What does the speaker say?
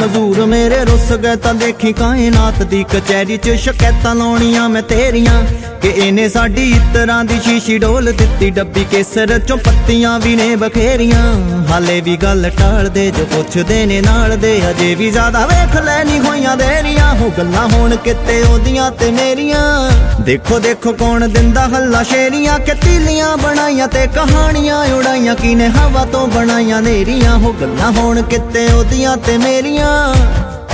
हजूर मेरे रुस गए तां देखी कायनात दी कचहरी च शकैतां लाउणियां मैं तेरियां कि इन्हें साडी इतरां दी शीशी डोल दित्ती डब्बी केसर चों पत्तियां भी ने बखेरियां। हाले भी गल टाल दे जो पुछदे ने नाल दे अजे भी ज्यादा वेख लैनी होइयां देरियां हो गल्लां होण किते ओदियां ते मेरियां। देखो देखो कौन दिंदा हल्ला शेरियां के तीलियां बनाइयां ते कहानियां उड़ाइयां किने हवा तो बनाइयां नेरियां हो गल्लां होण किते ओदियां ते मेरियां।